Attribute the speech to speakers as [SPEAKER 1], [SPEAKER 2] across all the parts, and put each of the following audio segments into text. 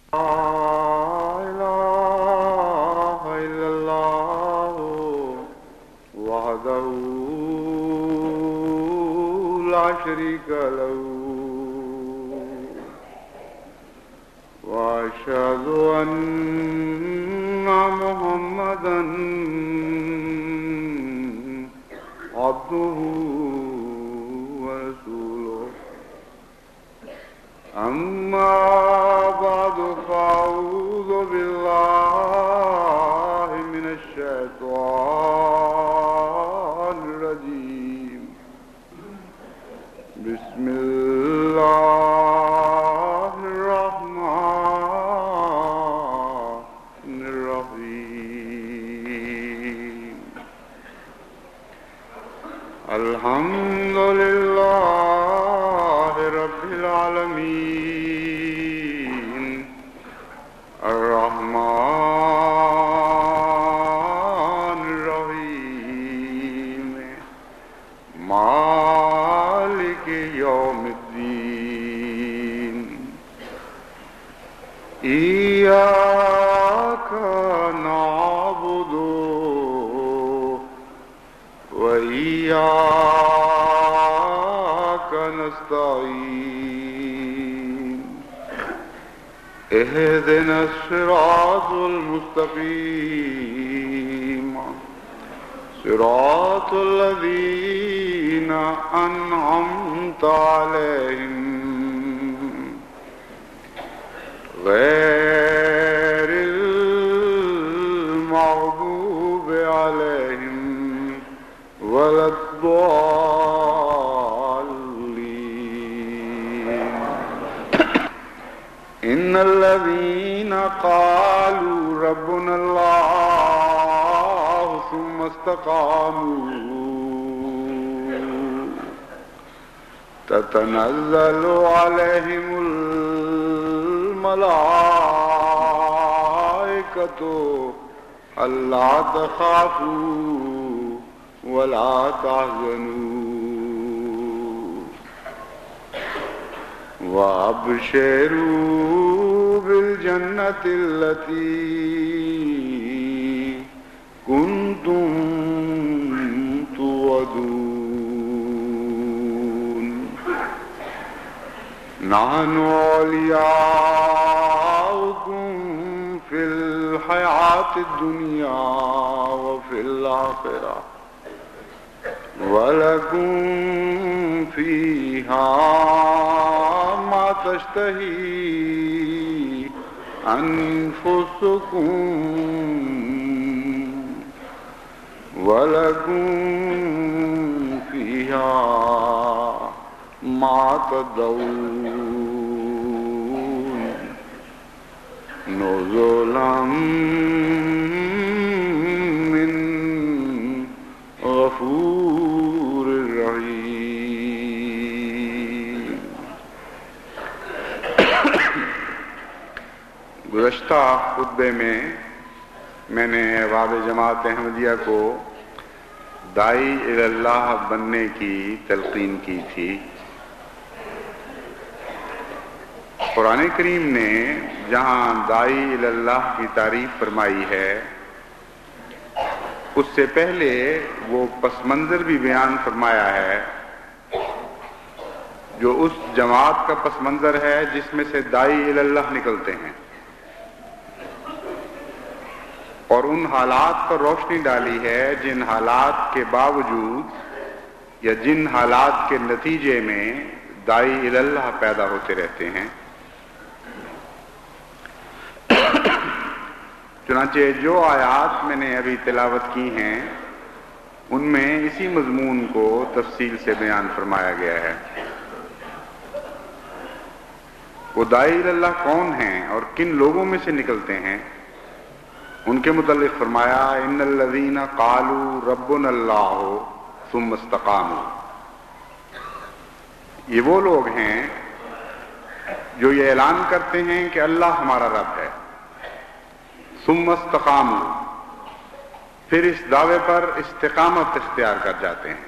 [SPEAKER 1] إله إلا الله وحده لا شريك له وأشهد أن محمدا عبده ورسوله أما بعد فأعوذ بالله من الشيطان الرجيم بسم الله الرحمن الرحيم الحمد لله رب العالمين الرحمن الرحيم مالك يوم الدين إياك نعبد وإياك نستعين اهدنا الصراط المستقيم صراط الذين أنعمت عليهم غير المغضوب عليهم ولا الضالين إن الذين قالوا ربنا الله ثم استقاموا تتنزل عليهم الملائكة ألا تخافوا ولا تحزنوا وأبشروا بالجنة التي كنتم توعدون نحن أولياؤكم في الحياة الدنيا وفي الآخرة ولكم فيها ما تشتهي أنفسكم ولكم فيها ما تدعون نزلا من غفور رحیم. گزشتہ خطبے میں نے احباب جماعت احمدیہ کو داعی اللہ بننے کی تلقین کی تھی. قرآن کریم نے جہاں داعی اللہ کی تعریف فرمائی ہے اس سے پہلے وہ پس منظر بھی بیان فرمایا ہے جو اس جماعت کا پس منظر ہے جس میں سے داعی اللہ نکلتے ہیں، اور ان حالات پر روشنی ڈالی ہے جن حالات کے باوجود یا جن حالات کے نتیجے میں داعی اللہ پیدا ہوتے رہتے ہیں. چنانچہ جو آیات میں نے ابھی تلاوت کی ہیں ان میں اسی مضمون کو تفصیل سے بیان فرمایا گیا ہے. وہ داعی اللہ کون ہیں اور کن لوگوں میں سے نکلتے ہیں ان کے متعلق فرمایا ان الذین قالوا ربنا اللہ ثم استقاموا. یہ وہ لوگ ہیں جو یہ اعلان کرتے ہیں کہ اللہ ہمارا رب ہے، ثم استقاموا، پھر اس دعوے پر استقامت اختیار کر جاتے ہیں.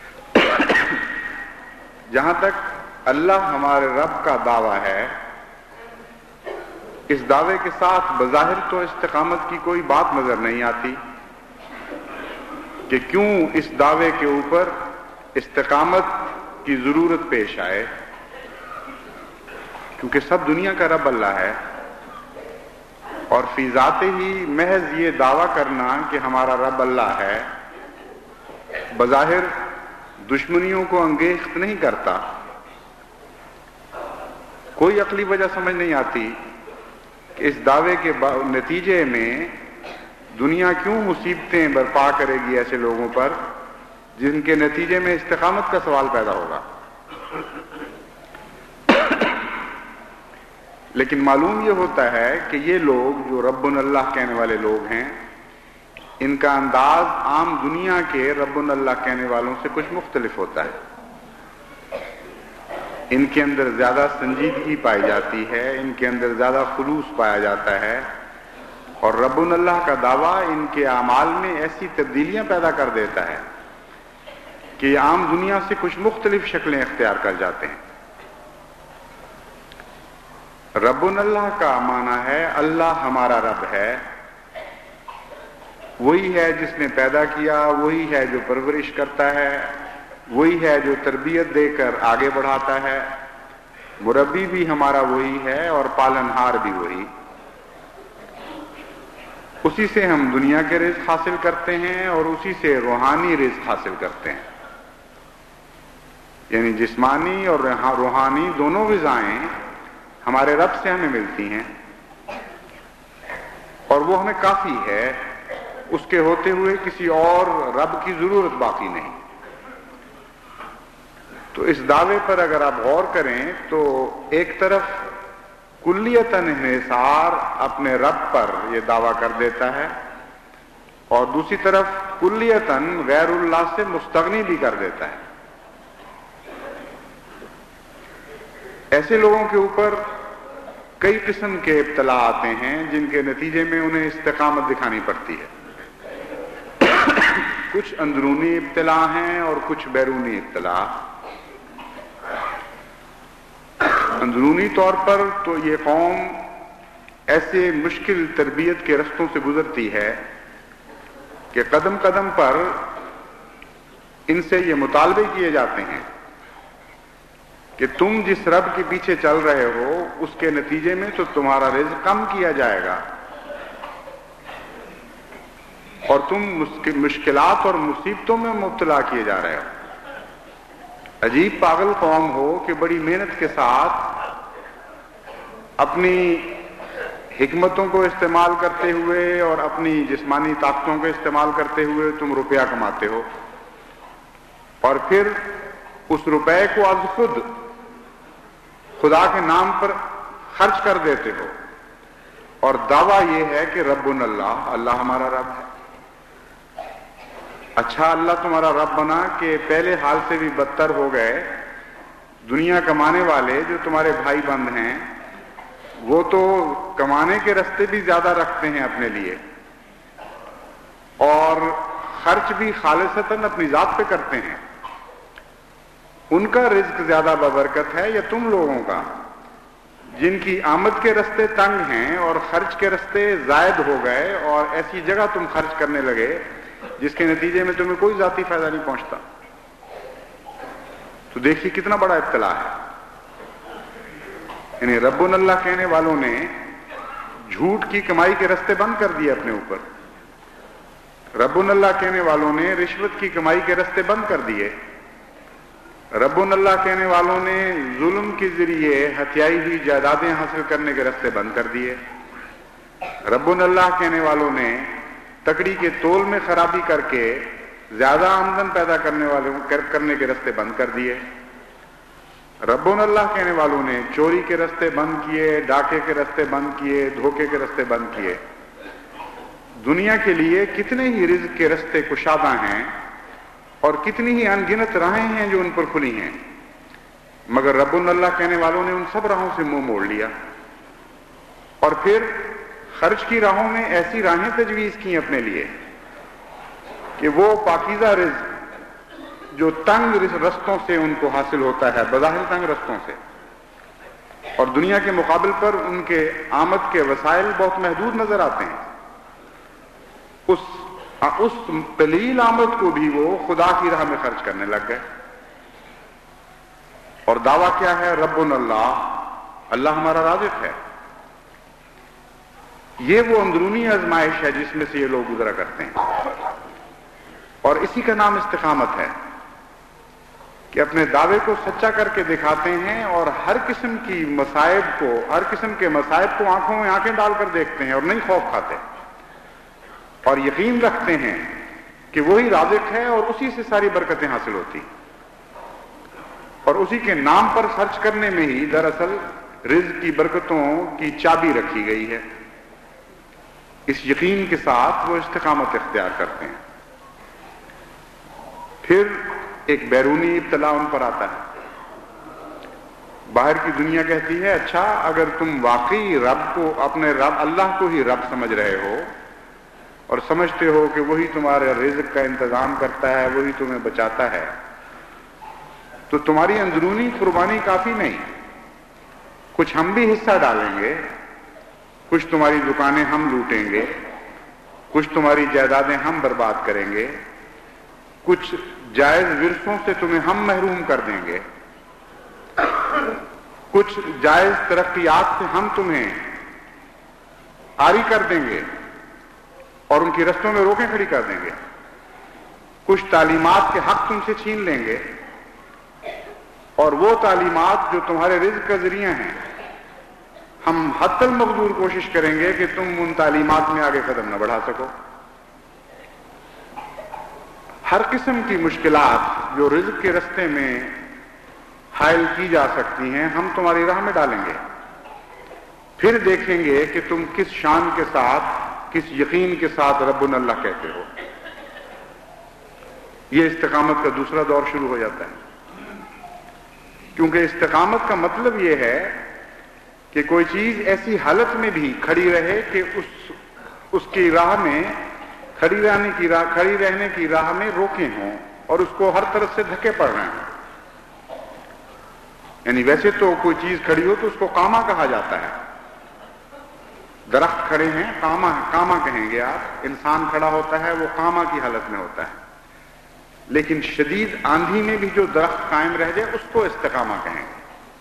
[SPEAKER 1] جہاں تک اللہ ہمارے رب کا دعویٰ ہے اس دعوے کے ساتھ بظاہر تو استقامت کی کوئی بات نظر نہیں آتی کہ کیوں اس دعوے کے اوپر استقامت کی ضرورت پیش آئے، کیونکہ سب دنیا کا رب اللہ ہے، اور فی ذات ہی محض یہ دعویٰ کرنا کہ ہمارا رب اللہ ہے بظاہر دشمنیوں کو انگیخت نہیں کرتا۔ کوئی عقلی وجہ سمجھ نہیں آتی کہ اس دعوے کے نتیجے میں دنیا کیوں مصیبتیں برپا کرے گی ایسے لوگوں پر جن کے نتیجے میں استقامت کا سوال پیدا ہوگا۔ لیکن معلوم یہ ہوتا ہے کہ یہ لوگ جو رب اللہ کہنے والے لوگ ہیں، ان کا انداز عام دنیا کے رب اللہ کہنے والوں سے کچھ مختلف ہوتا ہے۔ ان کے اندر زیادہ سنجیدگی پائی جاتی ہے، ان کے اندر زیادہ خلوص پایا جاتا ہے، اور رب اللہ کا دعویٰ ان کے اعمال میں ایسی تبدیلیاں پیدا کر دیتا ہے کہ یہ عام دنیا سے کچھ مختلف شکلیں اختیار کر جاتے ہیں۔ رب اللہ کا معنی ہے اللہ ہمارا رب ہے، وہی ہے جس نے پیدا کیا، وہی ہے جو پرورش کرتا ہے، وہی ہے جو تربیت دے کر آگے بڑھاتا ہے، مربی بھی ہمارا وہی ہے اور پالنہار بھی وہی۔ اسی سے ہم دنیا کے رزق حاصل کرتے ہیں اور اسی سے روحانی رزق حاصل کرتے ہیں، یعنی جسمانی اور روحانی دونوں غذائیں ہمارے رب سے ہمیں ملتی ہیں، اور وہ ہمیں کافی ہے، اس کے ہوتے ہوئے کسی اور رب کی ضرورت باقی نہیں۔ تو اس دعوے پر اگر آپ غور کریں تو ایک طرف کلیتاً انحصار اپنے رب پر یہ دعویٰ کر دیتا ہے، اور دوسری طرف کلیتاً غیر اللہ سے مستغنی بھی کر دیتا ہے۔ ایسے لوگوں کے اوپر کئی قسم کے ابتلا آتے ہیں جن کے نتیجے میں انہیں استقامت دکھانی پڑتی ہے۔ کچھ اندرونی ابتلا ہیں اور کچھ بیرونی ابتلا۔ اندرونی طور پر تو یہ قوم ایسے مشکل تربیت کے رستوں سے گزرتی ہے کہ قدم قدم پر ان سے یہ مطالبے کیے جاتے ہیں کہ تم جس رب کے پیچھے چل رہے ہو اس کے نتیجے میں تو تمہارا رزق کم کیا جائے گا، اور تم مشکلات اور مصیبتوں میں مبتلا کیے جا رہے ہو۔ عجیب پاگل قوم ہو کہ بڑی محنت کے ساتھ اپنی حکمتوں کو استعمال کرتے ہوئے اور اپنی جسمانی طاقتوں کو استعمال کرتے ہوئے تم روپیہ کماتے ہو، اور پھر اس روپے کو از خود خدا کے نام پر خرچ کر دیتے ہو، اور دعویٰ یہ ہے کہ رب اللہ، اللہ ہمارا رب ہے۔ اچھا اللہ تمہارا رب بنا کہ پہلے حال سے بھی بدتر ہو گئے، دنیا کمانے والے جو تمہارے بھائی بند ہیں وہ تو کمانے کے رستے بھی زیادہ رکھتے ہیں اپنے لیے، اور خرچ بھی خالصتاً اپنی ذات پہ کرتے ہیں۔ ان کا رزق زیادہ ببرکت ہے یا تم لوگوں کا جن کی آمد کے رستے تنگ ہیں اور خرچ کے رستے زائد ہو گئے، اور ایسی جگہ تم خرچ کرنے لگے جس کے نتیجے میں تمہیں کوئی ذاتی فائدہ نہیں پہنچتا؟ تو دیکھیے کتنا بڑا ابتلا ہے۔ یعنی رب اللہ کہنے والوں نے جھوٹ کی کمائی کے رستے بند کر دیے اپنے اوپر، رب اللہ کہنے والوں نے رشوت کی کمائی کے رستے بند کر دیے، رب اللہ کہنے والوں نے ظلم کے ذریعے ہتھیائی ہوئی جائیدادیں حاصل کرنے کے رستے بند کر دیے، رب اللہ کہنے والوں نے تکڑی کے تول میں خرابی کر کے زیادہ آمدن پیدا کرنے کے رستے بند کر دیے، رب اللہ کہنے والوں نے چوری کے رستے بند کیے، ڈاکے کے رستے بند کیے، دھوکے کے رستے بند کیے۔ دنیا کے لیے کتنے ہی رزق کے رستے کشادہ ہیں اور کتنی ہی انگنت راہیں ہیں جو ان پر کھلی ہیں، مگر رب اللہ کہنے والوں نے ان سب راہوں سے منہ موڑ لیا، اور پھر خرچ کی راہوں میں ایسی راہیں تجویز کی اپنے لیے کہ وہ پاکیزہ رزق جو تنگ رستوں سے ان کو حاصل ہوتا ہے، بظاہر تنگ رستوں سے، اور دنیا کے مقابل پر ان کے آمد کے وسائل بہت محدود نظر آتے ہیں. اس قلیل آمد کو بھی وہ خدا کی راہ میں خرچ کرنے لگ گئے. اور دعویٰ کیا ہے؟ ربنا اللہ ہمارا رازق ہے. یہ وہ اندرونی آزمائش ہے جس میں سے یہ لوگ گزرا کرتے ہیں، اور اسی کا نام استقامت ہے کہ اپنے دعوے کو سچا کر کے دکھاتے ہیں اور ہر قسم کے مصائب کو آنکھوں میں آنکھیں ڈال کر دیکھتے ہیں اور نہیں خوف کھاتے، اور یقین رکھتے ہیں کہ وہی رازق ہے اور اسی سے ساری برکتیں حاصل ہوتی، اور اسی کے نام پر خرچ کرنے میں ہی دراصل رزق کی برکتوں کی چابی رکھی گئی ہے. اس یقین کے ساتھ وہ استقامت اختیار کرتے ہیں. پھر ایک بیرونی ابتلا ان پر آتا ہے. باہر کی دنیا کہتی ہے اچھا اگر تم واقعی اپنے رب اللہ کو ہی رب سمجھ رہے ہو اور سمجھتے ہو کہ وہی تمہارے رزق کا انتظام کرتا ہے، وہی تمہیں بچاتا ہے، تو تمہاری اندرونی قربانی کافی نہیں. کچھ ہم بھی حصہ ڈالیں گے، کچھ تمہاری دکانیں ہم لوٹیں گے، کچھ تمہاری جائیدادیں ہم برباد کریں گے، کچھ جائز ورثوں سے تمہیں ہم محروم کر دیں گے، کچھ جائز ترقیات سے ہم تمہیں عاری کر دیں گے اور ان کی رستوں میں روکیں کھڑی کر دیں گے، کچھ تعلیمات کے حق تم سے چھین لیں گے، اور وہ تعلیمات جو تمہارے رزق کا ذریعہ ہیں ہم حتی المقدور کوشش کریں گے کہ تم ان تعلیمات میں آگے قدم نہ بڑھا سکو. ہر قسم کی مشکلات جو رزق کے رستے میں حائل کی جا سکتی ہیں ہم تمہاری راہ میں ڈالیں گے، پھر دیکھیں گے کہ تم کس شان کے ساتھ، کس یقین کے ساتھ ربنا اللہ کہتے ہو. یہ استقامت کا دوسرا دور شروع ہو جاتا ہے، کیونکہ استقامت کا مطلب یہ ہے کہ کوئی چیز ایسی حالت میں بھی کھڑی رہے کہ اس کی راہ میں کھڑی رہنے کی راہ میں روکیں ہوں اور اس کو ہر طرف سے دھکے پڑ رہے ہیں. یعنی ویسے تو کوئی چیز کھڑی ہو تو اس کو کاما کہا جاتا ہے. درخت کھڑے ہیں کاما کہیں گے آپ. انسان کھڑا ہوتا ہے وہ کاما کی حالت میں ہوتا ہے. لیکن شدید آندھی میں بھی جو درخت قائم رہ جائے اس کو استقامہ کہیں گے.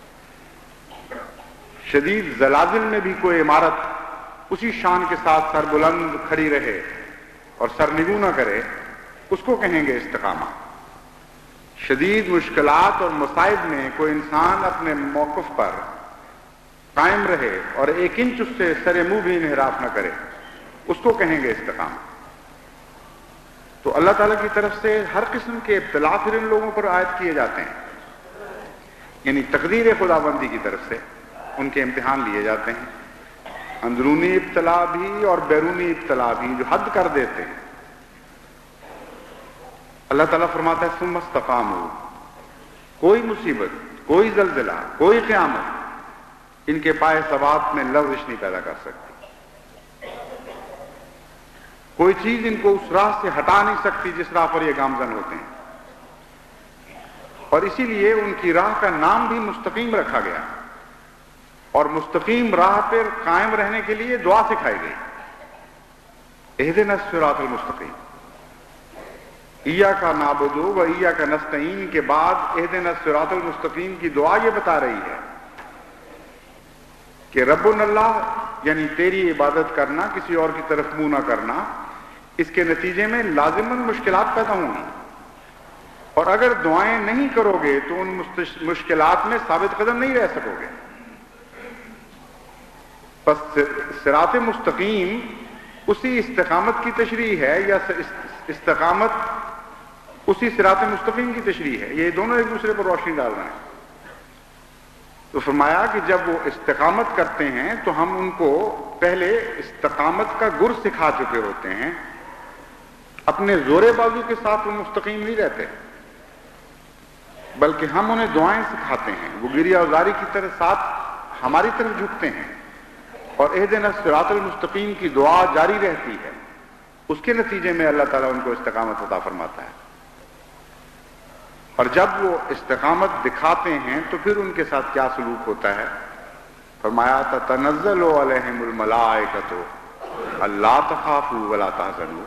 [SPEAKER 1] شدید زلازل میں بھی کوئی عمارت اسی شان کے ساتھ سر بلند کھڑی رہے اور سر نگو نہ کرے اس کو کہیں گے استقامہ. شدید مشکلات اور مصائب میں کوئی انسان اپنے موقف پر قائم رہے اور ایک انچ اس سے سر منہ بھی انحراف نہ کرے اس کو کہیں گے استقامہ. تو اللہ تعالیٰ کی طرف سے ہر قسم کے ابتلا پھر ان لوگوں پر عائد کیے جاتے ہیں. یعنی تقدیر خداوندی کی طرف سے ان کے امتحان لیے جاتے ہیں، اندرونی ابتلا بھی اور بیرونی ابتلا بھی جو حد کر دیتے ہیں. اللہ تعالیٰ فرماتا ہے ثم استقاموا، کوئی مصیبت، کوئی زلزلہ، کوئی قیامت ان کے پائے ثبات میں لغزش نہیں پیدا کر سکتی. کوئی چیز ان کو اس راہ سے ہٹا نہیں سکتی جس راہ پر یہ گامزن ہوتے ہیں. اور اسی لیے ان کی راہ کا نام بھی مستقیم رکھا گیا، اور مستقیم راہ پر قائم رہنے کے لیے دعا سکھائی گئی. اہدنا الصراط المستقیم، ایاک نعبد و ایاک نستعین کے بعد اہدنا الصراط المستقیم کی دعا یہ بتا رہی ہے کہ ربنا اللہ یعنی تیری عبادت کرنا، کسی اور کی طرف منہ نہ کرنا، اس کے نتیجے میں لازماً مشکلات پیدا ہوں گی، اور اگر دعائیں نہیں کرو گے تو ان مشکلات میں ثابت قدم نہیں رہ سکو گے. پس صراط مستقیم اسی استقامت کی تشریح ہے، یا استقامت اسی صراط مستقیم کی تشریح ہے. یہ دونوں ایک دوسرے پر روشنی ڈال رہے ہیں. تو فرمایا کہ جب وہ استقامت کرتے ہیں تو ہم ان کو پہلے استقامت کا گر سکھا چکے ہوتے ہیں. اپنے زورے بازو کے ساتھ وہ مستقیم نہیں رہتے، بلکہ ہم انہیں دعائیں سکھاتے ہیں. وہ گریہ اوزاری کی طرح ساتھ ہماری طرف جھکتے ہیں، اور اہدنا الصراط المستقیم کی دعا جاری رہتی ہے. اس کے نتیجے میں اللہ تعالیٰ ان کو استقامت عطا فرماتا ہے. اور جب وہ استقامت دکھاتے ہیں تو پھر ان کے ساتھ کیا سلوک ہوتا ہے فرمایا تتنزل علیہم الملائکۃ اللہ تخافوا ولا تحزنوا،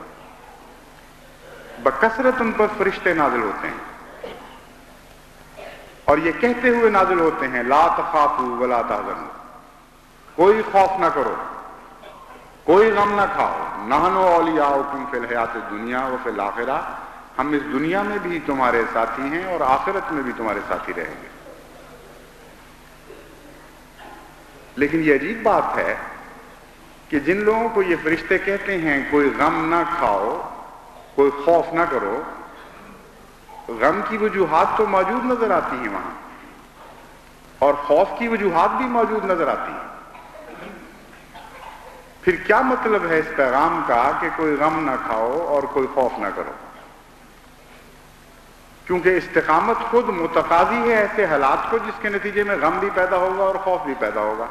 [SPEAKER 1] بکثرت ان پر فرشتے نازل ہوتے ہیں اور یہ کہتے ہوئے نازل ہوتے ہیں لا تخافوا ولا تحزنوا، کوئی خوف نہ کرو، کوئی غم نہ کھاؤ، نحن اولیاؤکم فی الحیات الدنیا وفی الآخرہ، ہم اس دنیا میں بھی تمہارے ساتھی ہیں اور آخرت میں بھی تمہارے ساتھی رہیں گے۔ لیکن یہ عجیب بات ہے کہ جن لوگوں کو یہ فرشتے کہتے ہیں کوئی غم نہ کھاؤ، کوئی خوف نہ کرو، غم کی وجوہات تو موجود نظر آتی ہیں وہاں اور خوف کی وجوہات بھی موجود نظر آتی ہیں۔ پھر کیا مطلب ہے اس پیغام کا کہ کوئی غم نہ کھاؤ اور کوئی خوف نہ کرو؟ کیونکہ استقامت خود متقاضی ہے ایسے حالات کو جس کے نتیجے میں غم بھی پیدا ہوگا اور خوف بھی پیدا ہوگا۔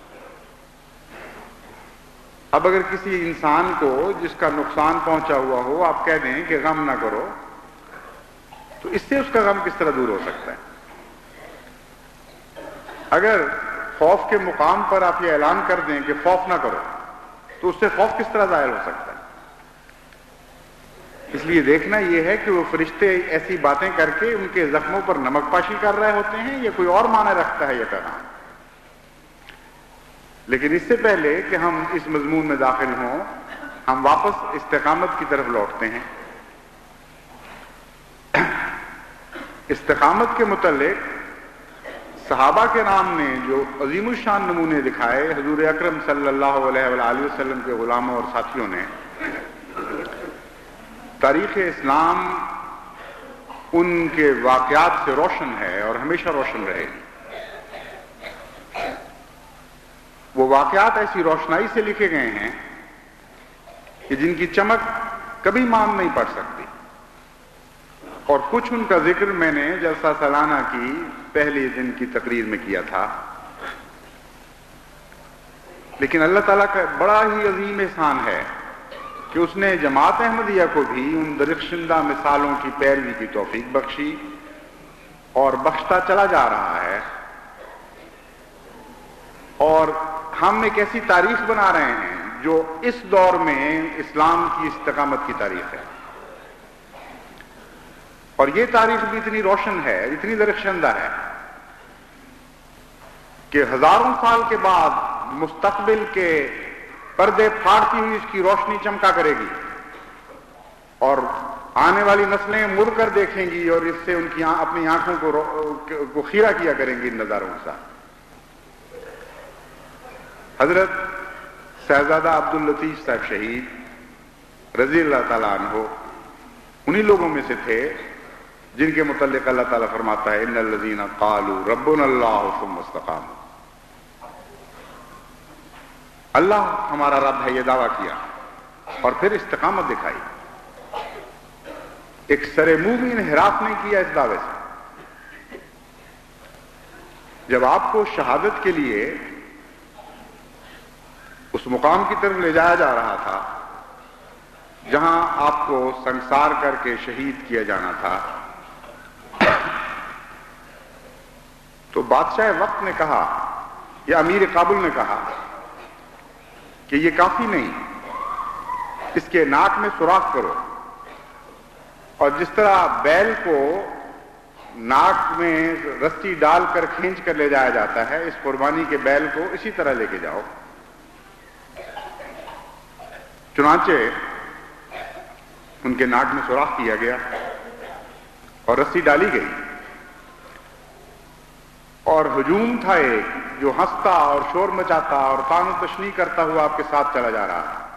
[SPEAKER 1] اب اگر کسی انسان کو جس کا نقصان پہنچا ہوا ہو آپ کہہ دیں کہ غم نہ کرو، تو اس سے اس کا غم کس طرح دور ہو سکتا ہے؟ اگر خوف کے مقام پر آپ یہ اعلان کر دیں کہ خوف نہ کرو، تو اس سے خوف کس طرح ظاہر ہو سکتا ہے؟ اس لیے دیکھنا یہ ہے کہ وہ فرشتے ایسی باتیں کر کے ان کے زخموں پر نمک پاشی کر رہے ہوتے ہیں یا کوئی اور معنی رکھتا ہے یہ پیغام۔ لیکن اس سے پہلے کہ ہم اس مضمون میں داخل ہوں، ہم واپس استقامت کی طرف لوٹتے ہیں۔ استقامت کے متعلق صحابہ کے نام نے جو عظیم الشان نمونے دکھائے، حضور اکرم صلی اللہ علیہ وآلہ وسلم کے غلاموں اور ساتھیوں نے، تاریخ اسلام ان کے واقعات سے روشن ہے اور ہمیشہ روشن رہے گی۔ وہ واقعات ایسی روشنائی سے لکھے گئے ہیں کہ جن کی چمک کبھی مان نہیں پڑ سکتی، اور کچھ ان کا ذکر میں نے جلسہ سالانہ کی پہلی دن کی تقریر میں کیا تھا۔ لیکن اللہ تعالیٰ کا بڑا ہی عظیم احسان ہے کہ اس نے جماعت احمدیہ کو بھی ان درخشندہ مثالوں کی پیروی کی توفیق بخشی اور بخشتا چلا جا رہا ہے، اور ہم ایک ایسی تاریخ بنا رہے ہیں جو اس دور میں اسلام کی استقامت کی تاریخ ہے۔ اور یہ تاریخ بھی اتنی روشن ہے، اتنی درخشندہ ہے کہ ہزاروں سال کے بعد مستقبل کے پردے پھاڑتی ہوئی اس کی روشنی چمکا کرے گی، اور آنے والی نسلیں مڑ کر دیکھیں گی اور اس سے ان کی اپنی آنکھوں کو خیرہ کیا کریں گی ان نظاروں کے ساتھ۔ حضرت صاحبزادہ عبداللطیف صاحب شہید رضی اللہ تعالیٰ عنہ انہی لوگوں میں سے تھے جن کے متعلق اللہ تعالیٰ فرماتا ہے ان الذین قالوا ربنا اللہ ثم استقاموا، اللہ ہمارا رب ہے یہ دعویٰ کیا اور پھر استقامت دکھائی، ایک سر منہ بھی انحراف نہیں کیا اس دعوے سے۔ جب آپ کو شہادت کے لیے اس مقام کی طرف لے جایا جا رہا تھا جہاں آپ کو سنسار کر کے شہید کیا جانا تھا، تو بادشاہ وقت نے کہا یا امیر کابل نے کہا کہ یہ کافی نہیں، اس کے ناک میں سوراخ کرو، اور جس طرح بیل کو ناک میں رسی ڈال کر کھینچ کر لے جایا جاتا ہے، اس قربانی کے بیل کو اسی طرح لے کے جاؤ۔ چنانچہ ان کے ناک میں سوراخ کیا گیا اور رسی ڈالی گئی، اور ہجوم تھا ایک جو ہنستا اور شور مچاتا اور طعن و تشنیع کرتا ہوا آپ کے ساتھ چلا جا رہا تھا،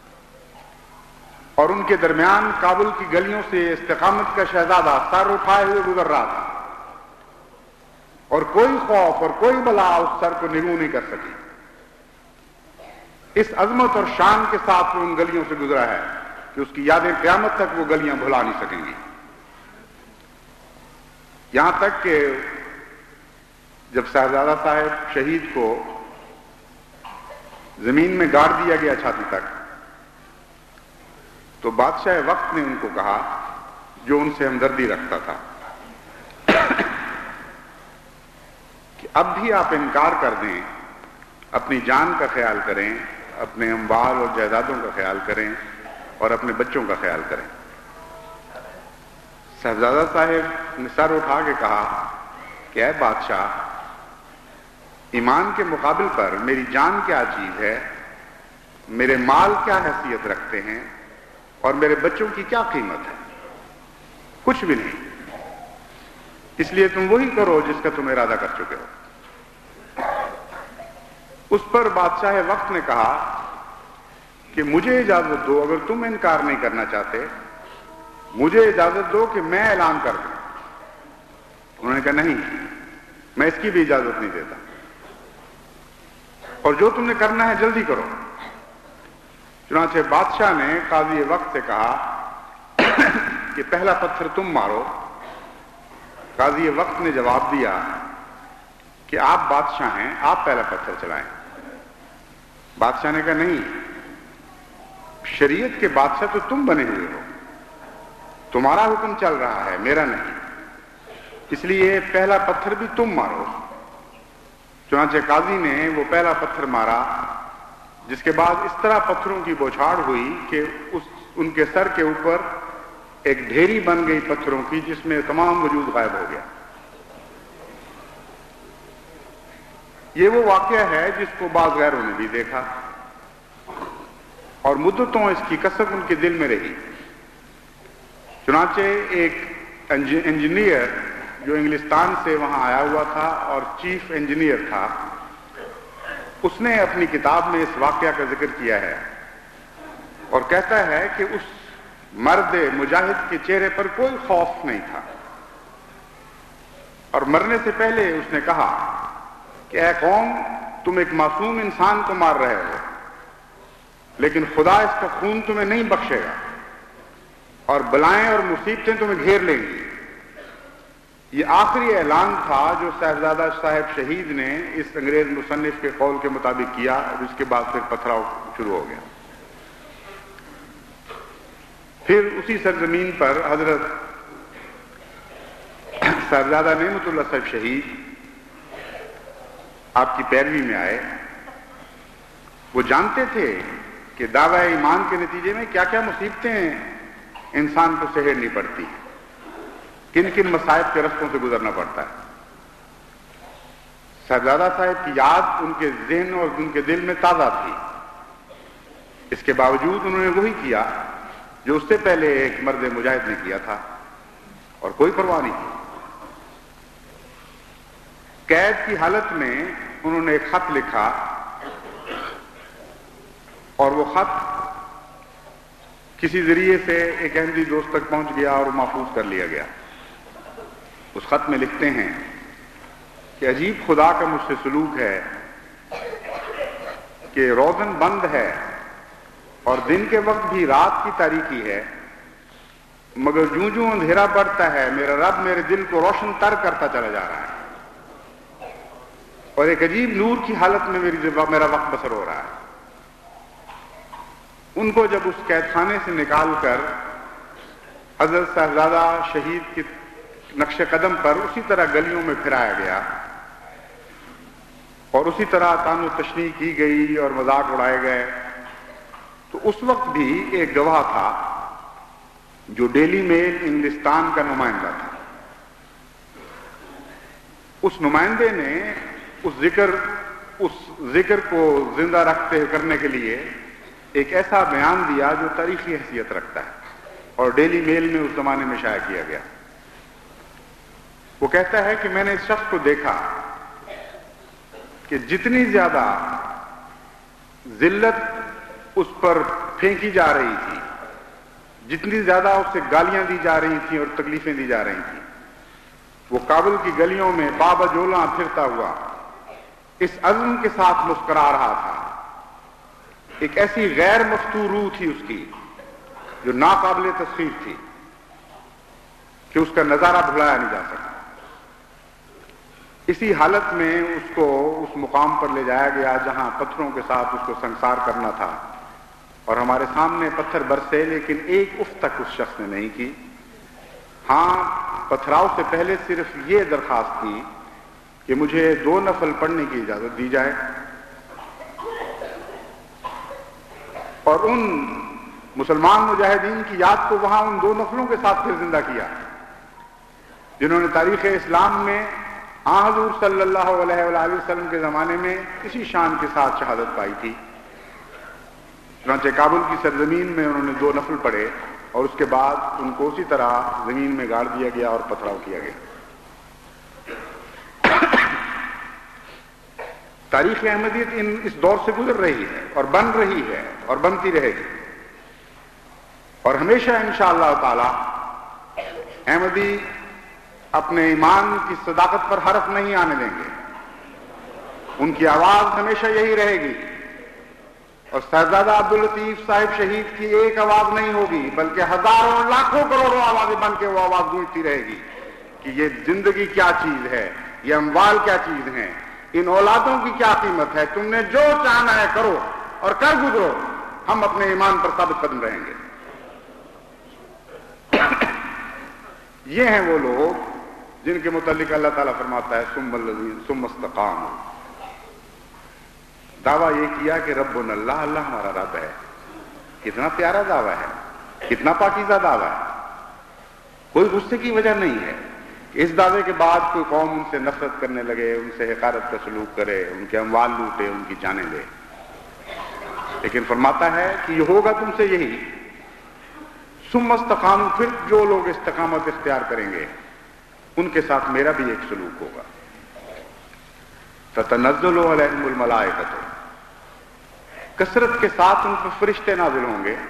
[SPEAKER 1] اور ان کے درمیان کابل کی گلیوں سے استقامت کا شہزادہ سر اٹھائے ہوئے گزر رہا تھا، اور کوئی خوف اور کوئی بلا اس سر کو نگوں نہیں کر سکی۔ اس عظمت اور شان کے ساتھ وہ ان گلیوں سے گزرا ہے کہ اس کی یادیں قیامت تک وہ گلیاں بھلا نہیں سکیں گی۔ یہاں تک کہ جب صاحبزادہ صاحب شہید کو زمین میں گاڑ دیا گیا چھاتی تک، تو بادشاہ وقت نے ان کو کہا جو ان سے ہمدردی رکھتا تھا کہ اب بھی آپ انکار کر دیں اپنی جان کا خیال کریں، اپنے اموال اور جائیدادوں کا خیال کریں اور اپنے بچوں کا خیال کریں۔ صاحبزادہ صاحب نے سر اٹھا کے کہا کہ اے بادشاہ، ایمان کے مقابل پر میری جان کیا چیز ہے، میرے مال کیا حیثیت رکھتے ہیں اور میرے بچوں کی کیا قیمت ہے؟ کچھ بھی نہیں۔ اس لیے تم وہی کرو جس کا تم ارادہ کر چکے ہو۔ اس پر بادشاہ وقت نے کہا کہ مجھے اجازت دو، اگر تم انکار نہیں کرنا چاہتے مجھے اجازت دو کہ میں اعلان کر دوں۔ انہوں نے کہا نہیں، میں اس کی بھی اجازت نہیں دیتا، اور جو تم نے کرنا ہے جلدی کرو۔ چنانچہ بادشاہ نے قاضی وقت سے کہا کہ پہلا پتھر تم مارو۔ قاضی وقت نے جواب دیا کہ آپ بادشاہ ہیں، آپ پہلا پتھر چلائیں۔ بادشاہ نے کہا نہیں، شریعت کے بادشاہ تو تم بنے ہوئے ہو، تمہارا حکم چل رہا ہے، میرا نہیں، اس لیے پہلا پتھر بھی تم مارو۔ چنانچہ قاضی نے وہ پہلا پتھر مارا، جس کے بعد اس طرح پتھروں کی بوچھاڑ ہوئی کہ ان کے سر کے اوپر ایک ڈھیری بن گئی پتھروں کی، جس میں تمام وجود غائب ہو گیا۔ یہ وہ واقعہ ہے جس کو بعض غیروں نے بھی دیکھا، اور مدتوں اس کی کسر ان کے دل میں رہی۔ چنانچہ ایک انجینئر جو انگلستان سے وہاں آیا ہوا تھا اور چیف انجینئر تھا، اس نے اپنی کتاب میں اس واقعہ کا ذکر کیا ہے اور کہتا ہے کہ اس مرد مجاہد کے چہرے پر کوئی خوف نہیں تھا، اور مرنے سے پہلے اس نے کہا کہ اے قوم، تم ایک معصوم انسان کو مار رہے ہو، لیکن خدا اس کا خون تمہیں نہیں بخشے گا، اور بلائیں اور مصیبتیں تمہیں گھیر لیں گی۔ یہ آخری اعلان تھا جو صاحبزادہ صاحب شہید نے اس انگریز مصنف کے قول کے مطابق کیا، اور اس کے بعد پھر پتھراؤ شروع ہو گیا۔ پھر اسی سرزمین پر حضرت صاحبزادہ نعمت اللہ صاحب شہید آپ کی پیروی میں آئے۔ وہ جانتے تھے کہ دعوی ایمان کے نتیجے میں کیا کیا مصیبتیں انسان کو سہرنی پڑتی ہیں، کن کن مصائب کے رستوں سے گزرنا پڑتا ہے۔ صاحبزادہ صاحب کی یاد ان کے ذہن اور ان کے دل میں تازہ تھی، اس کے باوجود انہوں نے وہی کیا جو اس سے پہلے ایک مرد مجاہد نے کیا تھا، اور کوئی پرواہ نہیں کی۔ قید کی حالت میں انہوں نے ایک خط لکھا، اور وہ خط کسی ذریعے سے ایک احمدی دوست تک پہنچ گیا اور محفوظ کر لیا گیا۔ اس خط میں لکھتے ہیں کہ عجیب خدا کا مجھ سے سلوک ہے کہ روزن بند ہے اور دن کے وقت بھی رات کی تاریکی ہے، مگر جوں جوں اندھیرا بڑھتا ہے میرا رب میرے دل کو روشن تر کرتا چلا جا رہا ہے، اور ایک عجیب نور کی حالت میں میرا وقت بسر ہو رہا ہے۔ ان کو جب اس قید خانے سے نکال کر حضرت صاحبزادہ شہید کی نقش قدم پر اسی طرح گلیوں میں پھرایا گیا، اور اسی طرح طعن و تشنیع کی گئی اور مذاق اڑائے گئے، تو اس وقت بھی ایک گواہ تھا جو ڈیلی میل انگلستان کا نمائندہ تھا۔ اس نمائندے نے اس ذکر کو زندہ رکھتے کرنے کے لیے ایک ایسا بیان دیا جو تاریخی حیثیت رکھتا ہے، اور ڈیلی میل میں اس زمانے میں شائع کیا گیا۔ وہ کہتا ہے کہ میں نے اس شخص کو دیکھا کہ جتنی زیادہ ذلت اس پر پھینکی جا رہی تھی، جتنی زیادہ اسے گالیاں دی جا رہی تھیں اور تکلیفیں دی جا رہی تھیں، وہ کابل کی گلیوں میں بابجولاں پھرتا ہوا اس عزم کے ساتھ مسکرا رہا تھا۔ ایک ایسی غیر مفتور روح تھی اس کی جو ناقابل تصویر تھی کہ اس کا نظارہ بھلایا نہیں جا سکتا۔ اسی حالت میں اس کو اس مقام پر لے جایا گیا جہاں پتھروں کے ساتھ اس کو سنسار کرنا تھا، اور ہمارے سامنے پتھر برسے، لیکن ایک اف تک اس شخص نے نہیں کی۔ ہاں، پتھراؤ سے پہلے صرف یہ درخواست کی کہ مجھے 2 نفل پڑھنے کی اجازت دی جائے، اور ان مسلمان مجاہدین کی یاد کو وہاں ان 2 نفلوں کے ساتھ پھر زندہ کیا جنہوں نے تاریخ اسلام میں حضور صلی اللہ علیہ وآلہ وسلم کے زمانے میں اسی شان کے ساتھ شہادت پائی تھی. چنانچہ کابل کی سرزمین میں انہوں نے 2 نفل پڑھے اور اس کے بعد ان کو اسی طرح زمین میں گاڑ دیا گیا اور پتھراؤ کیا گیا. تاریخ احمدیت اس دور سے گزر رہی ہے اور بن رہی ہے اور بنتی رہے گی، اور ہمیشہ انشاءاللہ تعالی احمدی اپنے ایمان کی صداقت پر حرف نہیں آنے دیں گے. ان کی آواز ہمیشہ یہی رہے گی، اور صاحبزادہ عبداللطیف صاحب شہید کی ایک آواز نہیں ہوگی بلکہ ہزاروں لاکھوں کروڑوں آوازیں بن کے وہ آواز گونجتی رہے گی کہ یہ زندگی کیا چیز ہے، یہ اموال کیا چیز ہیں، ان اولادوں کی کیا قیمت ہے، تم نے جو چاہنا ہے کرو اور کر گزرو، ہم اپنے ایمان پر ثابت قدم رہیں گے. یہ ہیں وہ لوگ جن کے متعلق اللہ تعالیٰ فرماتا ہے ثم استقاموا. دعویٰ یہ کیا کہ ربنا اللہ، اللہ ہمارا رب ہے. کتنا پیارا دعویٰ ہے، کتنا پاکیزہ دعویٰ ہے. کوئی غصے کی وجہ نہیں ہے کہ اس دعوے کے بعد کوئی قوم ان سے نفرت کرنے لگے، ان سے حقارت کا سلوک کرے، ان کے اموال لوٹے، ان کی جانیں لے. لیکن فرماتا ہے کہ یہ ہوگا تم سے یہی، ثم استقاموا، پھر جو لوگ استقامت اختیار کریں گے ان کے ساتھ میرا بھی ایک سلوک ہوگا. تتنزل علیہم الملائکۃ، کثرت کے ساتھ ان پر فرشتے نازل ہوں گے.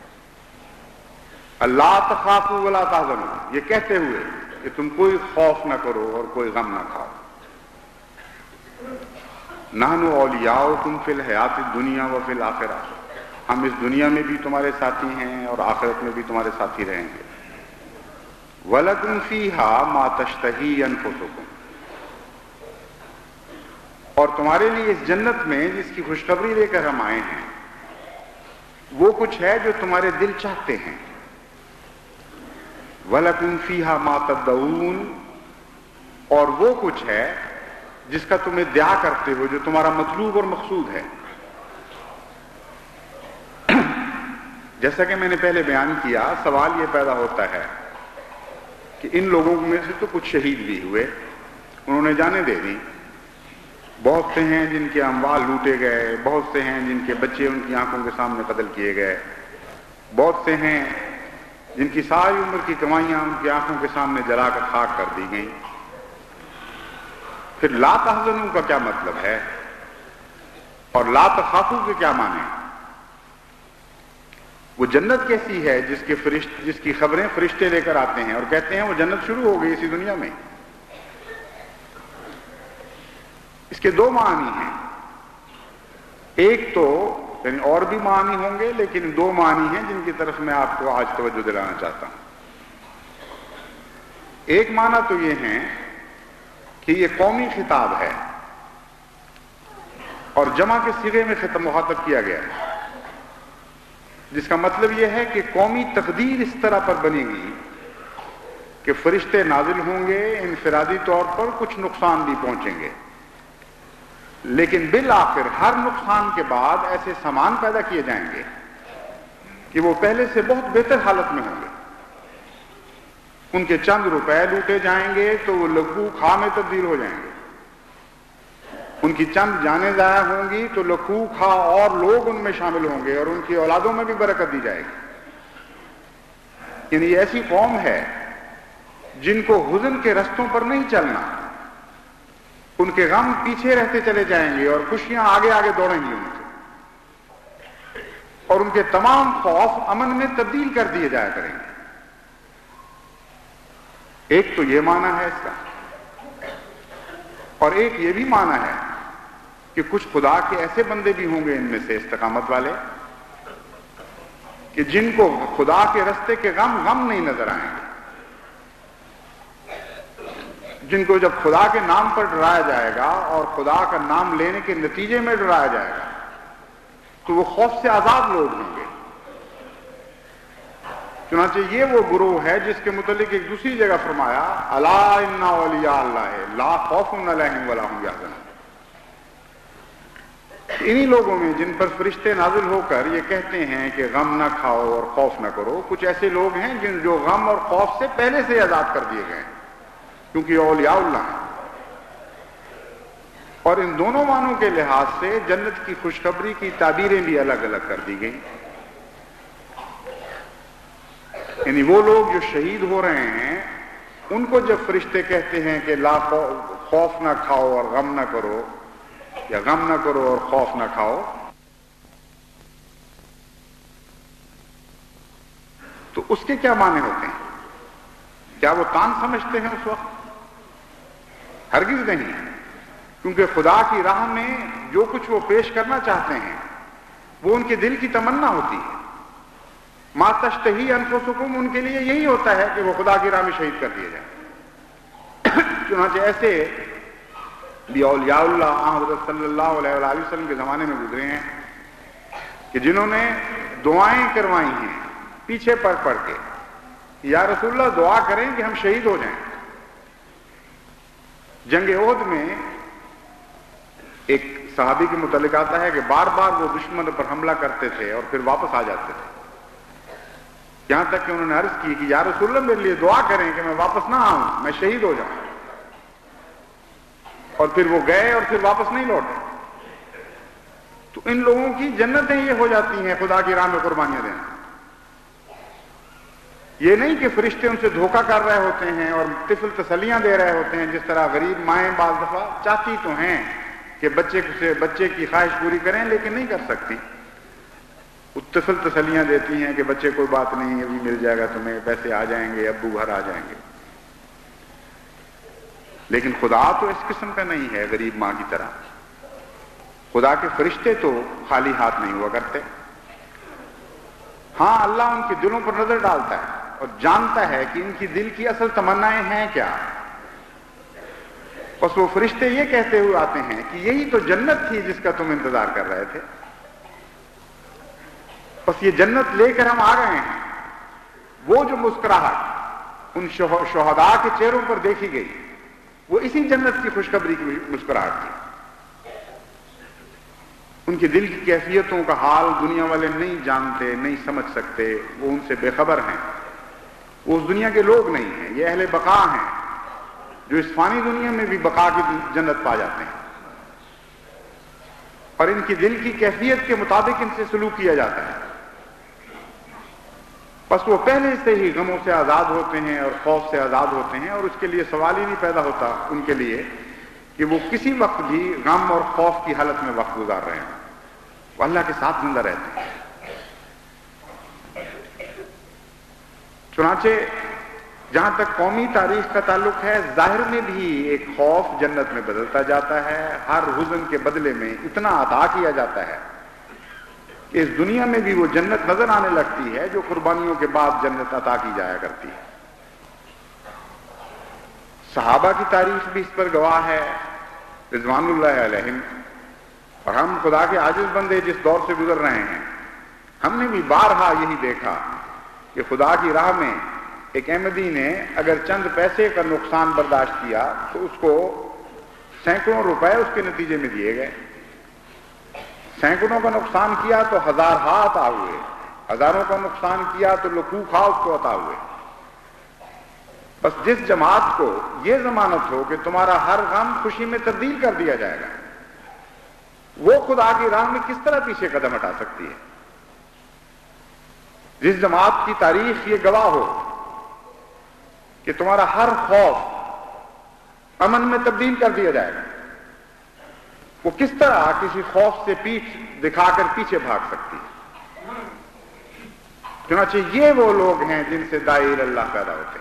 [SPEAKER 1] اللہ تخافوا ولا تحزنوا، یہ کہتے ہوئے کہ تم کوئی خوف نہ کرو اور کوئی غم نہ کھاؤ. نحن اولیاؤکم فی الحیات الدنیا وفی الآخرہ، ہم اس دنیا میں بھی تمہارے ساتھی ہیں اور آخرت میں بھی تمہارے ساتھی رہیں گے. وَلَكُمْ فِيهَا مَا تَشْتَهِي أَنفُسُكُمْ، اور تمہارے لیے اس جنت میں جس کی خوشخبری لے کر ہم آئے ہیں وہ کچھ ہے جو تمہارے دل چاہتے ہیں. وَلَكُمْ فِيهَا مَا تَدَّعُونَ، اور وہ کچھ ہے جس کا تم ادعا کرتے ہو، جو تمہارا مطلوب اور مقصود ہے. جیسا کہ میں نے پہلے بیان کیا، سوال یہ پیدا ہوتا ہے کہ ان لوگوں میں سے تو کچھ شہید بھی ہوئے، انہوں نے جانیں دے دی. بہت سے ہیں جن کے اموال لوٹے گئے، بہت سے ہیں جن کے بچے ان کی آنکھوں کے سامنے قتل کیے گئے، بہت سے ہیں جن کی ساری عمر کی کمائیاں ان کی آنکھوں کے سامنے جلا کر خاک کر دی گئیں. پھر لا تحزنوا کا کیا مطلب ہے اور لا تخافوا کے کیا معنی؟ وہ جنت کیسی ہے جس کی خبریں فرشتے لے کر آتے ہیں اور کہتے ہیں وہ جنت شروع ہو گئی اسی دنیا میں. اس کے 2 معنی ہیں. ایک تو یعنی اور بھی معنی ہوں گے، لیکن 2 معنی ہیں جن کی طرف میں آپ کو آج توجہ دلانا چاہتا ہوں. ایک معنی تو یہ ہے کہ یہ قومی خطاب ہے اور جمع کے صیغے میں مخاطب کیا گیا ہے، جس کا مطلب یہ ہے کہ قومی تقدیر اس طرح پر بنے گی کہ فرشتے نازل ہوں گے، انفرادی طور پر کچھ نقصان بھی پہنچیں گے، لیکن بالآخر ہر نقصان کے بعد ایسے سامان پیدا کیے جائیں گے کہ وہ پہلے سے بہت بہتر حالت میں ہوں گے. ان کے چند روپے لوٹے جائیں گے تو وہ لکھو کھا میں تبدیل ہو جائیں گے. ان کی چند جانیں ضائع ہوں گی تو لکھو کھا اور لوگ ان میں شامل ہوں گے اور ان کی اولادوں میں بھی برکت دی جائے گی. یعنی یہ ایسی قوم ہے جن کو حزن کے رستوں پر نہیں چلنا، ان کے غم پیچھے رہتے چلے جائیں گے اور خوشیاں آگے آگے دوڑیں گی ان سے، اور ان کے تمام خوف امن میں تبدیل کر دیے جایا کریں گے. ایک تو یہ معنی ہے اس کا، اور ایک یہ بھی معنی ہے کہ کچھ خدا کے ایسے بندے بھی ہوں گے ان میں سے استقامت والے کہ جن کو خدا کے رستے کے غم نہیں نظر آئیں گے، جن کو جب خدا کے نام پر ڈرایا جائے گا اور خدا کا نام لینے کے نتیجے میں ڈرایا جائے گا تو وہ خوف سے آزاد لوگ ہوں گے. چنانچہ یہ وہ گروہ ہے جس کے متعلق ایک دوسری جگہ فرمایا الا ان اولیاء اللہ لا خوف علیہم ولا هم یحزنون. انہی لوگوں میں جن پر فرشتے نازل ہو کر یہ کہتے ہیں کہ غم نہ کھاؤ اور خوف نہ کرو، کچھ ایسے لوگ ہیں جو غم اور خوف سے پہلے سے آزاد کر دیے گئے ہیں، کیونکہ اولیاء اللہ ہیں۔ اور ان دونوں معنوں کے لحاظ سے جنت کی خوشخبری کی تعبیریں بھی الگ الگ کر دی گئیں۔ یعنی وہ لوگ جو شہید ہو رہے ہیں ان کو جب فرشتے کہتے ہیں کہ لا خوف نہ کھاؤ اور غم نہ کرو، یا غم نہ کرو اور خوف نہ کھاؤ، تو اس کے کیا معنی ہوتے ہیں؟ کیا وہ تان سمجھتے ہیں اس وقت؟ ہرگز نہیں، کیونکہ خدا کی راہ میں جو کچھ وہ پیش کرنا چاہتے ہیں وہ ان کے دل کی تمنا ہوتی ہے۔ ما تشتہی انفسکم، ان کے لیے یہی ہوتا ہے کہ وہ خدا کی راہ میں شہید کر دیے جائیں۔ چنانچہ ایسے بھی اولیاء اللہ حضرت صلی اللہ علیہ وآلہ وسلم کے زمانے میں گزرے ہیں کہ جنہوں نے دعائیں کروائی ہیں پیچھے پڑھ پڑھ کے، یا رسول اللہ دعا کریں کہ ہم شہید ہو جائیں۔ جنگ احد میں ایک صحابی کے متعلق آتا ہے کہ بار بار وہ دشمن پر حملہ کرتے تھے اور پھر واپس آ جاتے تھے، یہاں تک کہ انہوں نے عرض کی کہ یا رسول اللہ میرے لیے دعا کریں کہ میں واپس نہ آؤں، میں شہید ہو جاؤں۔ اور پھر وہ گئے اور پھر واپس نہیں لوٹے۔ تو ان لوگوں کی جنتیں یہ ہو جاتی ہیں خدا کی راہ میں قربانیاں دینا۔ یہ نہیں کہ فرشتے ان سے دھوکہ کر رہے ہوتے ہیں اور طفل تسلیاں دے رہے ہوتے ہیں، جس طرح غریب مائیں بعض دفعہ چاہتی تو ہیں کہ بچے کی خواہش پوری کریں لیکن نہیں کر سکتی۔ وہ طفل تسلیاں دیتی ہیں کہ بچے کوئی بات نہیں، ابھی مل جائے گا تمہیں، پیسے آ جائیں گے، ابو گھر آ جائیں گے۔ لیکن خدا تو اس قسم کا نہیں ہے غریب ماں کی طرح۔ خدا کے فرشتے تو خالی ہاتھ نہیں ہوا کرتے۔ ہاں اللہ ان کے دلوں پر نظر ڈالتا ہے اور جانتا ہے کہ ان کی دل کی اصل تمنائیں ہیں کیا۔ بس وہ فرشتے یہ کہتے ہوئے آتے ہیں کہ یہی تو جنت تھی جس کا تم انتظار کر رہے تھے، بس یہ جنت لے کر ہم آ گئے ہیں۔ وہ جو مسکراہٹ ان شہداء کے چہروں پر دیکھی گئی وہ اسی جنت کی خوشخبری کی مسکراہٹ تھی۔ ان کے دل کی کیفیتوں کا حال دنیا والے نہیں جانتے، نہیں سمجھ سکتے، وہ ان سے بے خبر ہیں۔ وہ اس دنیا کے لوگ نہیں ہیں، یہ اہل بقا ہیں جو اس فانی دنیا میں بھی بقا کی جنت پا جاتے ہیں، اور ان کی دل کی کیفیت کے مطابق ان سے سلوک کیا جاتا ہے۔ بس وہ پہلے سے ہی غموں سے آزاد ہوتے ہیں اور خوف سے آزاد ہوتے ہیں، اور اس کے لیے سوال ہی نہیں پیدا ہوتا ان کے لیے کہ وہ کسی وقت بھی غم اور خوف کی حالت میں وقت گزار رہے ہیں، وہ اللہ کے ساتھ زندہ رہتے ہیں۔ چنانچہ جہاں تک قومی تاریخ کا تعلق ہے، ظاہر میں بھی ایک خوف جنت میں بدلتا جاتا ہے، ہر حزن کے بدلے میں اتنا عطا کیا جاتا ہے کہ اس دنیا میں بھی وہ جنت نظر آنے لگتی ہے جو قربانیوں کے بعد جنت عطا کی جایا کرتی ہے۔ صحابہ کی تاریخ بھی اس پر گواہ ہے رضوان اللہ علیہم، اور ہم خدا کے عاجز بندے جس دور سے گزر رہے ہیں، ہم نے بھی بارہا یہی دیکھا کہ خدا کی راہ میں ایک احمدی نے اگر چند پیسے کا نقصان برداشت کیا تو اس کو سینکڑوں روپے اس کے نتیجے میں دیے گئے۔ سینکڑوں کا نقصان کیا تو ہزارہا عطا ہوئے، ہزاروں کا نقصان کیا تو لکھوکھا اس کو عطا ہوئے۔ بس جس جماعت کو یہ ضمانت ہو کہ تمہارا ہر غم خوشی میں تبدیل کر دیا جائے گا، وہ خدا کی راہ میں کس طرح پیچھے قدم ہٹا سکتی ہے؟ جس جماعت کی تاریخ یہ گواہ ہو کہ تمہارا ہر خوف امن میں تبدیل کر دیا جائے گا، وہ کس طرح کسی خوف سے پیٹھ دکھا کر پیچھے بھاگ سکتی ہے؟ چنانچہ یہ وہ لوگ ہیں جن سے داعی اللہ پیدا ہوتے ہیں،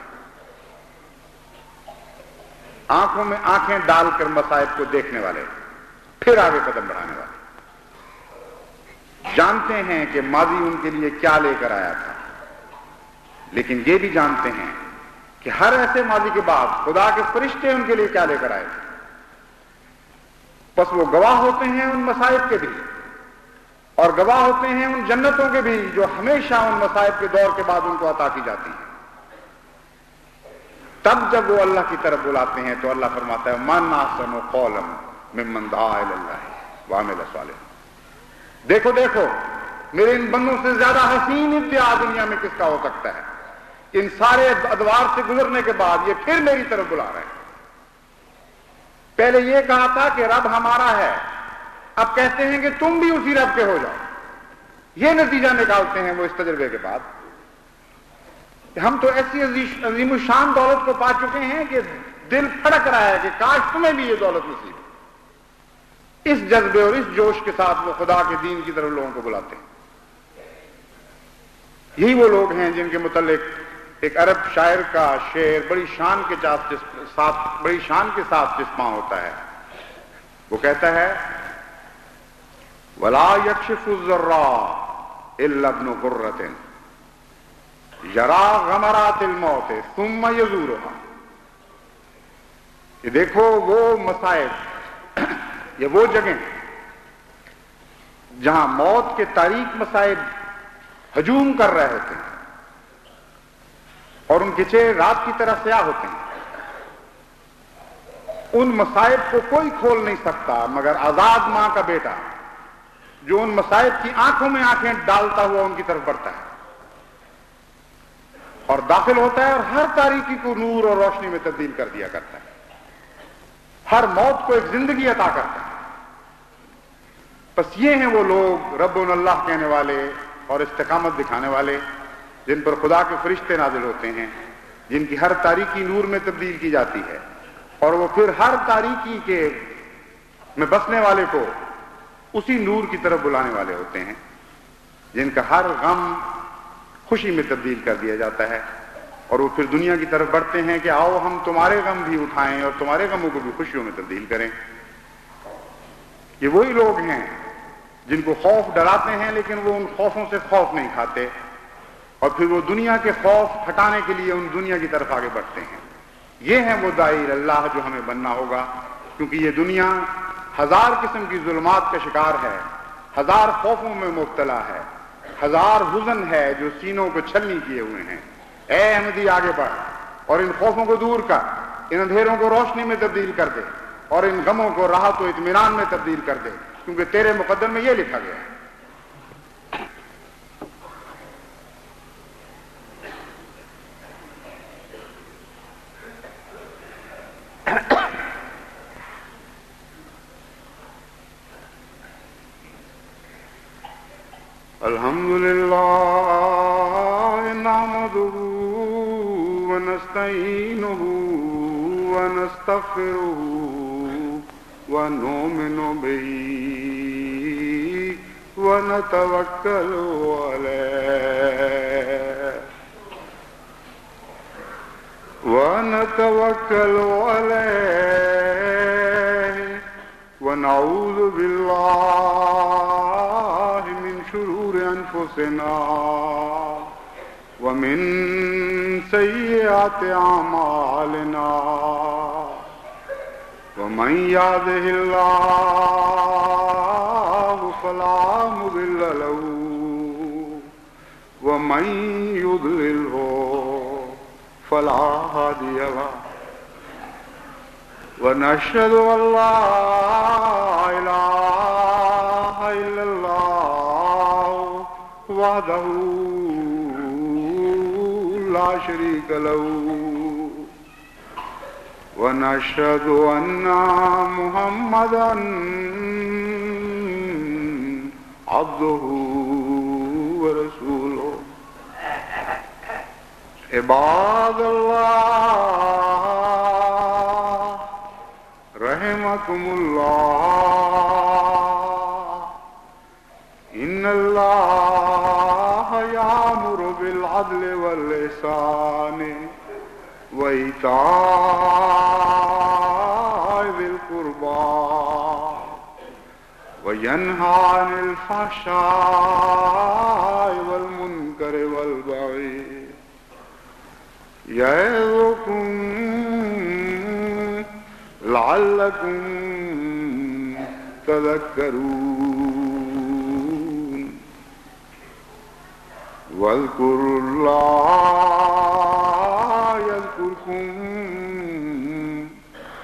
[SPEAKER 1] آنکھوں میں آنکھیں ڈال کر مصائب کو دیکھنے والے، پھر آگے قدم بڑھانے والے، جانتے ہیں کہ ماضی ان کے لیے کیا لے کر آیا تھا، لیکن یہ بھی جانتے ہیں کہ ہر ایسے ماضی کے بعد خدا کے فرشتے ان کے لیے کیا لے کر آئے تھے۔ بس وہ گواہ ہوتے ہیں ان مصائب کے بھی، اور گواہ ہوتے ہیں ان جنتوں کے بھی جو ہمیشہ ان مصائب کے دور کے بعد ان کو عطا کی جاتی ہیں۔ تب جب وہ اللہ کی طرف بلاتے ہیں تو اللہ فرماتا ہے من احسن قولا ممن دعا الی اللہ وعمل صالحا، دیکھو دیکھو میرے ان بندوں سے زیادہ حسین ادعا دنیا میں کس کا ہو سکتا ہے؟ ان سارے ادوار سے گزرنے کے بعد یہ پھر میری طرف بلا رہے ہیں۔ پہلے یہ کہا تھا کہ رب ہمارا ہے، اب کہتے ہیں کہ تم بھی اسی رب کے ہو جاؤ۔ یہ نتیجہ نکالتے ہیں وہ اس تجربے کے بعد کہ ہم تو ایسی عظیم الشان دولت کو پا چکے ہیں کہ دل پھڑک رہا ہے کہ کاش تمہیں بھی یہ دولت نصیب ہو۔ اس جذبے اور اس جوش کے ساتھ وہ خدا کے دین کی طرف لوگوں کو بلاتے ہیں۔ یہی وہ لوگ ہیں جن کے متعلق ایک عرب شاعر کا شعر بڑی شان کے ساتھ چسپاں ہوتا ہے۔ وہ کہتا ہے وَلَا يَكْشِفُ الذَّرَّةَ إِلَّا ابْنُ غُرَّةٍ يَرَىٰ غَمَرَاتِ الْمَوْتِ ثُمَّ يَزُورُهَا۔ یہ دیکھو وہ مصائب، یہ وہ جگہیں جہاں موت کے تاریک مصائب ہجوم کر رہے ہوتے ہیں اور ان کے چہرے رات کی طرح سیاہ ہوتے ہیں۔ ان مصائب کو کوئی کھول نہیں سکتا مگر آزاد ماں کا بیٹا، جو ان مصائب کی آنکھوں میں آنکھیں ڈالتا ہوا ان کی طرف بڑھتا ہے اور داخل ہوتا ہے اور ہر تاریکی کو نور اور روشنی میں تبدیل کر دیا کرتا ہے، ہر موت کو ایک زندگی عطا کرتا ہے۔ بس یہ ہیں وہ لوگ رب اللہ کہنے والے اور استقامت دکھانے والے، جن پر خدا کے فرشتے نازل ہوتے ہیں، جن کی ہر تاریکی نور میں تبدیل کی جاتی ہے اور وہ پھر ہر تاریکی کے میں بسنے والے کو اسی نور کی طرف بلانے والے ہوتے ہیں، جن کا ہر غم خوشی میں تبدیل کر دیا جاتا ہے اور وہ پھر دنیا کی طرف بڑھتے ہیں کہ آؤ ہم تمہارے غم بھی اٹھائیں اور تمہارے غموں کو بھی خوشیوں میں تبدیل کریں۔ یہ وہی لوگ ہیں جن کو خوف ڈراتے ہیں لیکن وہ ان خوفوں سے خوف نہیں کھاتے اور پھر وہ دنیا کے خوف ہٹانے کے لیے ان دنیا کی طرف آگے بڑھتے ہیں۔ یہ ہیں وہ داعی اللہ جو ہمیں بننا ہوگا، کیونکہ یہ دنیا ہزار قسم کی ظلمات کا شکار ہے، ہزار خوفوں میں مبتلا ہے، ہزار حزن ہے جو سینوں کو چھلنی کیے ہوئے ہیں۔ اے احمدی آگے بڑھ اور ان خوفوں کو دور کر، ان اندھیروں کو روشنی میں تبدیل کر دے اور ان غموں کو راحت و اطمینان میں تبدیل کر دے، کیونکہ تیرے مقدر میں یہ لکھا گیا ہے۔ الحمدللہ نحمدہ ونستعینہ ونستغفرہ ونؤمن بہ ونتوکل علیہ ونعوذ باللہ من شرور انفسنا ومن سیئات اعمالنا ومن يهده الله فلا مضل له ومن يضلله فلا هادي له ونشهد أن لا إله إلا الله وحده لا شريك له ونشهد أن محمدا عبده ورسوله عباد الله رحمكم الله إن الله يأمر بالعدل والإحسان وإيتاء ذي القربى وينهى عن الفحشاء والمنكر والبغي يعظكم لعلكم تذكرون واذكروا الله يذكركم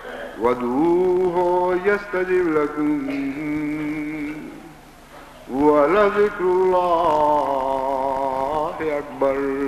[SPEAKER 1] وادعوه يستجب لكم وَلَذِكْرُ اللَّهِ أَكْبَرُ